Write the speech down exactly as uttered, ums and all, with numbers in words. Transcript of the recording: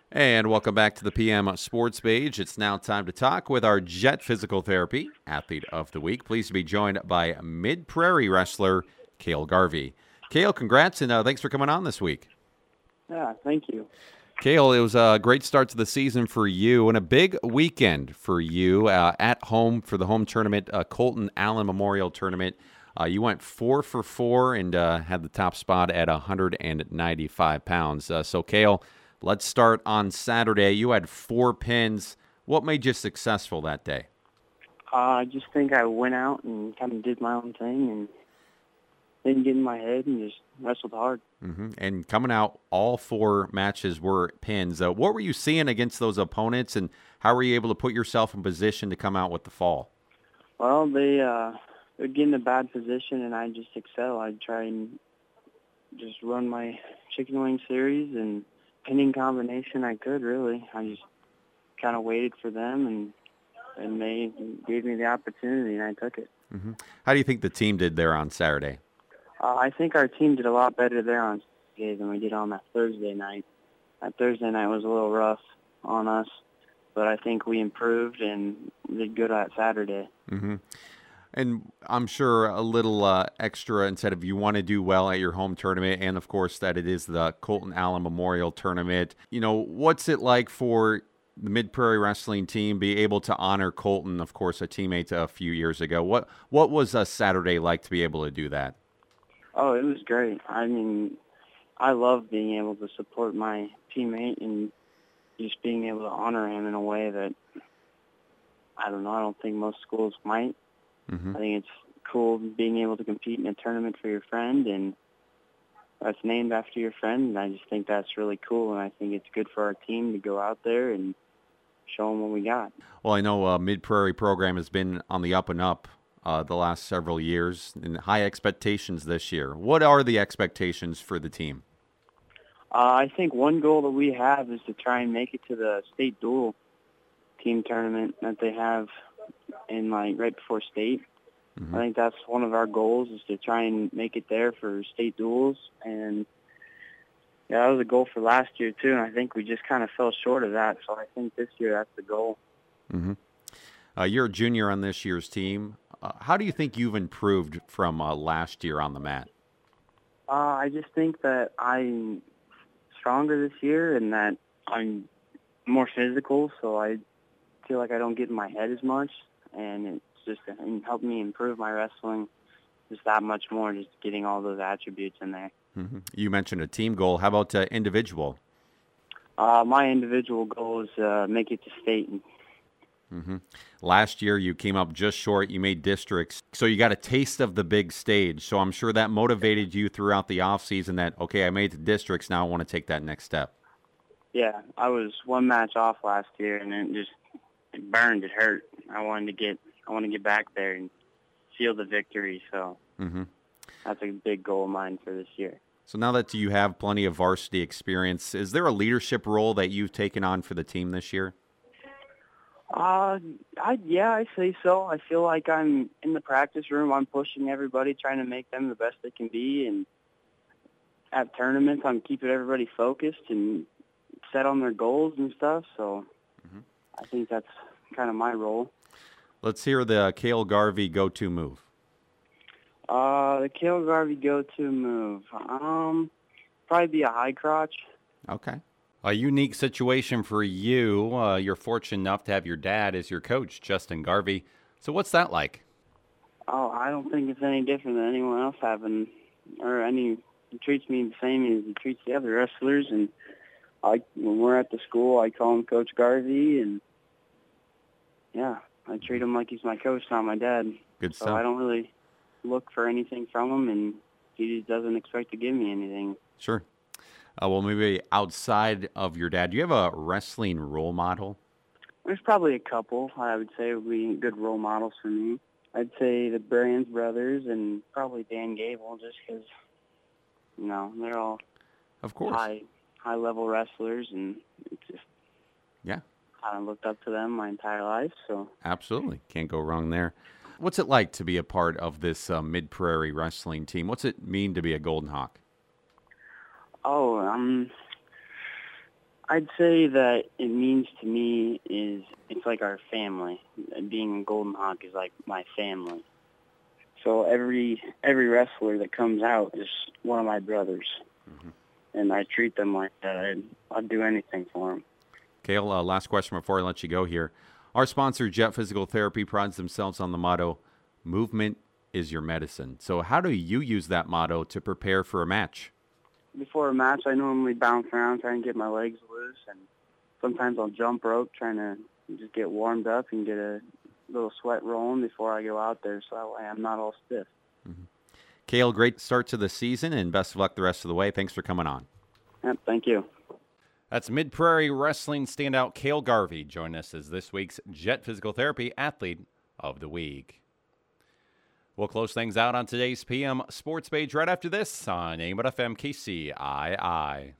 And welcome back to the P M Sports Page. It's now time to talk with our Jet Physical Therapy Athlete of the Week. Pleased to be joined by Mid Prairie wrestler Cale Garvey. Cale, congrats and uh, thanks for coming on this week. Yeah, thank you. Cale, it was a great start to the season for you and a big weekend for you uh, at home for the home tournament, uh, Colton Allen Memorial Tournament. Uh, you went four for four and uh, had the top spot at one hundred ninety-five pounds. Uh, so, Cale, let's start on Saturday. You had four pins. What made you successful that day? Uh, I just think I went out and kind of did my own thing and didn't get in my head and just wrestled hard. Mm-hmm. And coming out, all four matches were pins. Uh, what were you seeing against those opponents, and how were you able to put yourself in position to come out with the fall? Well, they uh, would get in a bad position, and I just excel. I'd try and just run my chicken wing series and pinning combination I could, really. I just kind of waited for them, and and they gave me the opportunity, and I took it. Mm-hmm. How do you think the team did there on Saturday? Uh, I think our team did a lot better there on Saturday than we did on that Thursday night. That Thursday night was a little rough on us, but I think we improved and did good at Saturday. Mm-hmm. And I'm sure a little uh, extra instead of you want to do well at your home tournament, and of course that it is the Colton Allen Memorial Tournament. You know, what's it like for the Mid Prairie Wrestling team be able to honor Colton, of course, a teammate a few years ago? What what was a Saturday like to be able to do that? Oh, it was great. I mean, I love being able to support my teammate and just being able to honor him in a way that, I don't know, I don't think most schools might. Mm-hmm. I think it's cool being able to compete in a tournament for your friend, and that's named after your friend, and I just think that's really cool, and I think it's good for our team to go out there and show them what we got. Well, I know uh, Mid Prairie program has been on the up and up uh, the last several years, and high expectations this year. What are the expectations for the team? Uh, I think one goal that we have is to try and make it to the state dual team tournament that they have in like right before state. Mm-hmm. I think that's one of our goals is to try and make it there for state duels. And yeah, that was a goal for last year too, and I think we just kind of fell short of that. So I think this year that's the goal. Mm-hmm. Uh, you're a junior on this year's team. Uh, how do you think you've improved from uh, last year on the mat? Uh, I just think that I'm stronger this year and that I'm more physical, so I feel like I don't get in my head as much, and it's just it helped me improve my wrestling just that much more, just getting all those attributes in there. Mm-hmm. You mentioned a team goal. How about uh, individual? Uh, my individual goal is uh, make it to state. Mm-hmm. Last year, you came up just short. You made districts. So you got a taste of the big stage. So I'm sure that motivated you throughout the offseason that, okay, I made the districts. Now I want to take that next step. Yeah, I was one match off last year, and it just it burned. It hurt. I wanted to get I want to get back there and feel the victory. So mm-hmm. that's a big goal of mine for this year. So now that you have plenty of varsity experience, is there a leadership role that you've taken on for the team this year? Uh, I yeah, I say so. I feel like I'm in the practice room. I'm pushing everybody, trying to make them the best they can be, and at tournaments, I'm keeping everybody focused and set on their goals and stuff. So mm-hmm. I think that's kind of my role. Let's hear the Cale Garvey go-to move. Uh, the Cale Garvey go-to move, um, probably be a high crotch. Okay. A unique situation for you. Uh, you're fortunate enough to have your dad as your coach, Justin Garvey. So what's that like? Oh, I don't think it's any different than anyone else having, or any. He treats me the same as he treats the other wrestlers. And I, when we're at the school, I call him Coach Garvey, and yeah, I treat him like he's my coach, not my dad. Good so stuff. I don't really look for anything from him, and he just doesn't expect to give me anything. Sure. Uh, well, maybe outside of your dad, do you have a wrestling role model? There's probably a couple I would say would be good role models for me. I'd say the Brands brothers and probably Dan Gable, just because, you know, they're all of course high high level wrestlers, and it's just yeah, I looked up to them my entire life. So absolutely can't go wrong there. What's it like to be a part of this uh, Mid Prairie wrestling team? What's it mean to be a Golden Hawk? Oh, um, I'd say that it means to me is it's like our family. Being a Golden Hawk is like my family. So every every wrestler that comes out is one of my brothers, mm-hmm. and I treat them like that. I'd, I'd do anything for them. Cale, uh, last question before I let you go here. Our sponsor, Jet Physical Therapy, prides themselves on the motto, movement is your medicine. So how do you use that motto to prepare for a match? Before a match, I normally bounce around, trying to get my legs loose, and sometimes I'll jump rope, trying to just get warmed up and get a little sweat rolling before I go out there, so that way I'm not all stiff. Mm-hmm. Cale, great start to the season, and best of luck the rest of the way. Thanks for coming on. Yep, thank you. That's Mid-Prairie Wrestling standout Cale Garvey. Join us as this week's Jet Physical Therapy Athlete of the Week. We'll close things out on today's P M Sports page right after this on A M F M K C I I.